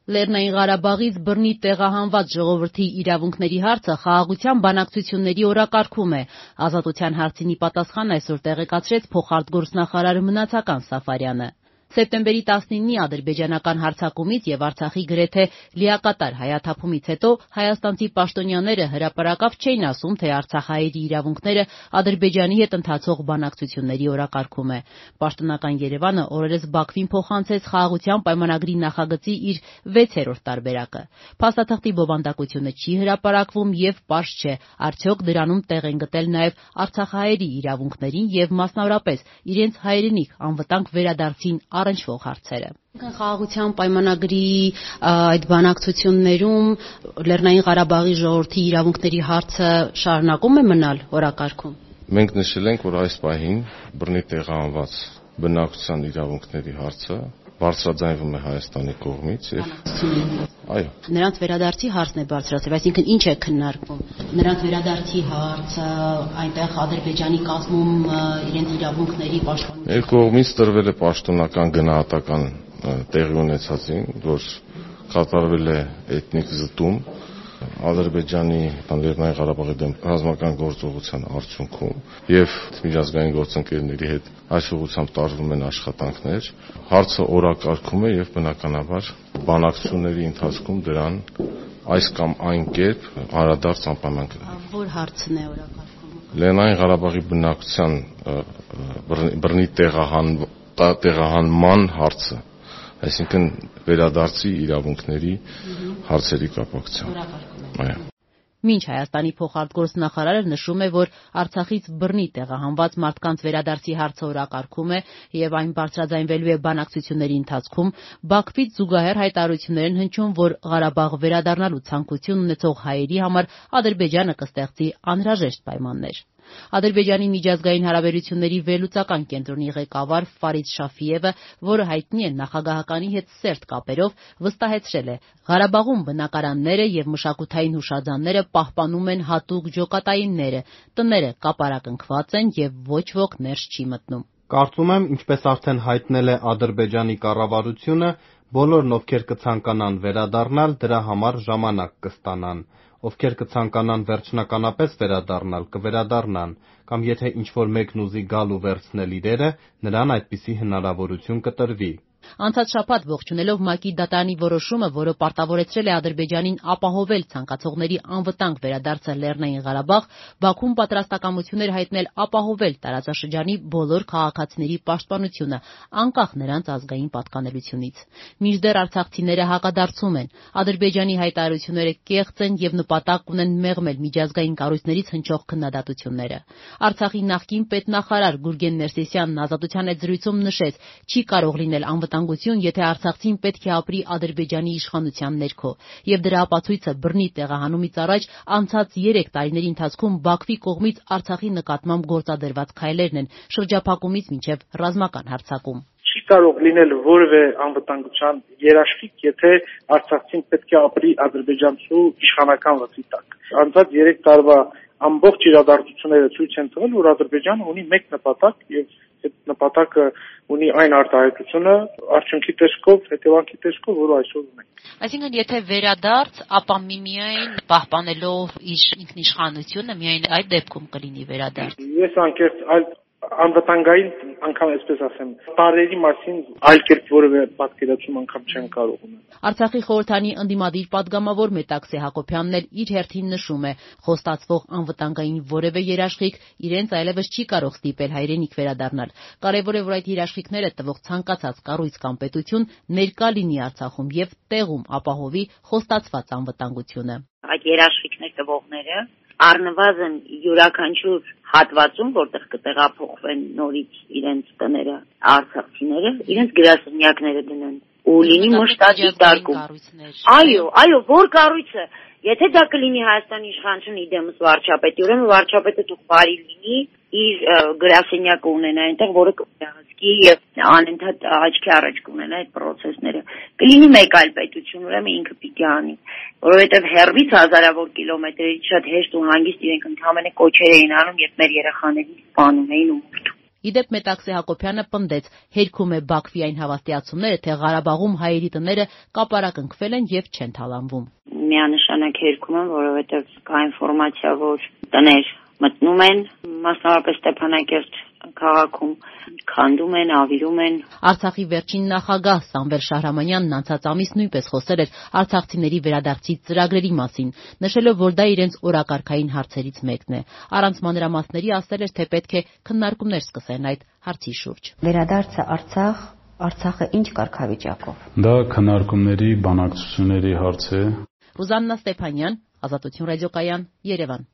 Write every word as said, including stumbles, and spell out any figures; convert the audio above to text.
Լեռնային Ղարաբաղից բռնի տեղահանված ժողովրդի իրավունքների հարցը խաղաղության բանակցությունների օրակարգում է։ Ազատության հարցին ի պատասխան այսօր տեղեկացրեց փոխարտգործնախարար Մնացական Սաֆարյանը։ Սեպտեմբերի տասնինի ադրբեջանական հարձակումից եւ Արցախի գրեթե լիակատար հայաթափումից հետո հայաստանցի պաշտոնյաները հրապարակավ չէին ասում, թե արցախահայերի իրավունքները Ադրբեջանի հետ ընթացող բանակցությունների օրակարգում է։ Պաշտոնական Երևանը օրերս Բաքվին փոխանցեց խաղաղության պայմանագրի նախագծի իր վեցերորդ տարբերակը։ Փաստաթղթի բովանդակությունը չի հրապարակվում եւ պարզ չէ, արդյոք դրանում տեղ են գտել նաեւ արցախահայերի իրավունքներին եւ մասնավորապես իրենց հայրենիք անվտանգ վերադարձին առնչվող հարցերը։ Խաղաղության պայմանագրի այդ բանակցություններում Լեռնային Ղարաբաղի ժողովրդի իրավունքների հարցը շարունակում է մնալ օրակարգում։ Մենք նշել ենք, որ այս պահին բռնի տեղահանված բնակչության իրավունքների հարցը բարձրաձայնվում է Հայաստանի կողմից եւ այո, նրանց վերադարձի հարցն է բարձրացել, այսինքն ինչ է քննարկվում։ Նրանց վերադարձի հարցը, այնտեղ Ադրբեջանի կազմում իրենց իրավունքների պաշտպանություն։ Մեր կողմից տրվել է պաշտոնական գնահատական տեղի ունեցածին, որ կատարվել է էթնիկ զտում Ադրբեջանի Լեռնային Ղարաբաղի դեմ ռազմական գործողության արդյունքում եւ միջազգային գործընկերների հետ այս ուղղությամբ տարվում են աշխատանքներ։ Հարցը օրակարգում է եւ բնականաբար բանակցությունների ընթացքում դրան այս կամ այն կերպ անդրադարձ անպայման կլինի։ Որ հարցն է օրակարգում։ Լեռնային Ղարաբաղի բնակչության բռնի տեղահանման հարցը, այսինքն վերադարձի իրավունքների հարցերի կապակցությամբ։ Այո։ Մինչ Հայաստանի փոխարտգործնախարարը նշում է, որ Արցախից բռնի տեղահանված մարդկանց վերադարձի հարցը օրակարգում է եւ այն բարձրաձայնվելու է բանակցությունների ընթացքում, Բաքվից զուգահեռ հայտարարություններ են հնչում, որ Ղարաբաղ վերադառնալու ցանկություն ունեցող հայերի համար Ադրբեջանը կստեղծի անհրաժեշտ պայմաններ։ Ադրբեջանի միջազգային հարաբերությունների վերլուծական կենտրոնի ղեկավար Ֆարիդ Շաֆիևը, որը հայտնի է նախագահականի հետ սերտ կապերով, վստահեցրել է, Ղարաբաղում բնակարանները եւ մշակութային հուշարձանները պահպանում են հատուկ ջոկատայինները, տները կապարակնքված են եւ ոչ ոք ներս չի մտնում։ Կարծում եմ, ինչպես արդեն հայտնել է Ադրբեջանի կառավարությունը, բոլորն ովքեր կցանկանան վերադառնալ, դրա համար ժամանակ կստանան։ Ովքեր կցանկանան վերջնականապես վերադառնալ, կվերադառնան, կամ եթե ինչ-որ մեկն ուզի գալ ու վերցնել իրերը, նրան այդպիսի հնարավորություն կտրվի։ Անցած շաբաթ ողջունելով ՄԱԿ-ի դատարանի որոշումը, որը պարտավորեցրել է Ադրբեջանին ապահովել ցանկացողների անվտանգ վերադարձը Լեռնային Ղարաբաղ, Բաքուն պատրաստակամություն էր հայտնել ապահովել տարածաշրջանի բոլոր քաղաքացիների պաշտպանությունը, անկախ նրանց ազգային պատկանելությունից։ Մինչդեռ արցախցիները հակադարձում են։ Ադրբեջանի հայտարարությունները կեղծ են եւ նպատակ ունեն մեղմել միջազգային կառույցներից հնչող քննադատությունները։ Արցախի նախկին պետնախարար Գուրգեն Ներսիսյանն Ազատության հետ զրույցում նշեց, չի կարող լինել անվտանգություն, եթե արցախցին պետք է ապրի Ադրբեջանի իշխանության ներքո, եւ դրա ապացույցը բռնի տեղահանումից առաջ անցած երեք տարիների ընթացքում Բաքվի կողմից Արցախի նկատմամբ գործադրված քայլերն են, շրջափակումից մինչև ռազմական հարձակում։ Չի կարող լինել որևէ անվտանգության երաշխիք, եթե արցախցին պետք է ապրի ադրբեջանցու իշխանական վստահ տակ։ Անցած երեք տարվա ամբողջ իրադարձությունները ցույց են տվել, որ Ադրբեջանը ունի մեկ նպատակ եւ այդ նպատակը ունի այն արտահայտությունը արդյունքի տեսքով, հետևանքի տեսքով, որը այսօր ունենք։ Այսինքն, եթե վերադարձ, ապա միմիայն պահպանելով իր ինքնիշխանությունը, միայն այդ դեպքում կլինի վերադարձ։ Ես անկեղծ այլ անվտանգային անգամ այսպես ասեմ, տարերի մասին այլ կերպ որևէ պատկերացում անգամ չեն կարող ունենալ։ Արցախի խորհրդանի ընդդիմադիր պատգամավոր Մետաքսե Հակոբյանն էլ իր հերթին նշում է, խոստացվող անվտանգային որևէ երաշխիք իրենց այլևս չի կարող ստիպել հայրենիք վերադառնալ։ Կարևոր է, որ այդ երաշխիքները տվող ցանկացած կառույց կամ պետություն ներկա լինի Արցախում եւ տեղում ապահովի խոստացված անվտանգությունը։ Այդ երաշխիքներ տվողները առնվազն յուրաքանչյուր հատվածում, որտեղ կտեղափոխվեն նորից իրենց տները արցախցիները, իրենց գրասենյակները դնեն ու լինի մշտած դիտարկում։ Այո, այո, որ կառույցը, եթե դա կլինի Հայաստանի իշխանությունը իդեմս վարչապետի, ուրեմն վարչապետը թող բարի լինի, իր գրասենյակը ունենա այնտեղ, որը կհսկի եւ անընդհատ աչքի առաջ կունենա այդ process-ները։ Կլինի մեկ այլ պետություն, ուրեմն ինքը պիտի անի, որովհետեւ հեռվից հազարավոր կիլոմետրերից շատ հեշտ ու հանգիստ իրենք ընդհանրապես կոչեր էին անում, երբ մեր երեխաներին սպանում էին ու մորթում։ Իդեպ Մետաքսե Հակոբյանը պնդեց, հերքում է Բաքվի այն հավաստիացումները, թե Ղարաբաղում հայերի տները կապարակնքվել են եւ չեն թալանվում։ Միանշանակ հերքում են, որովհետեւ կա ինֆորմացիա, որ տներ մտնում են, մասնավորապես Ստեփանակերտ քաղաքում, քանդում են, ավիրում են։ Արցախի վերջին նախագահ Սամվել Շահրամանյանն անցած ամիս նույնպես խոսել էր արցախցիների վերադարձի ծրագրերի մասին, նշելով, որ դա իրենց օրակարգային հարցերից մեկն է։ Առանց մանրամասների ասել էր, թե պետք է քննարկումներ սկսեն այդ հարցի շուրջ։ Վերադարձը Արցախ, Արցախը ինչ կարգավիճակով։ Դա քննարկումների, բանակցությունների հարց է։ Ռուզաննա Ստեփանյան, Ազատություն ռադիոկայան, Երևան։